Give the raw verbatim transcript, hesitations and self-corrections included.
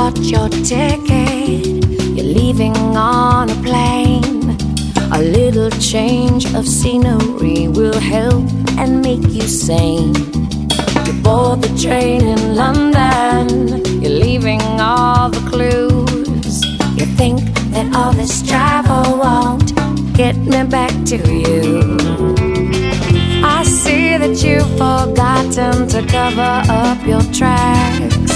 bought your ticket, you're leaving on a plane. A little change of scenery will help and make you sane. You board the train in London, you're leaving all the clues. You think that all this travel won't get me back to you. I see that you've forgotten to cover up your tracks.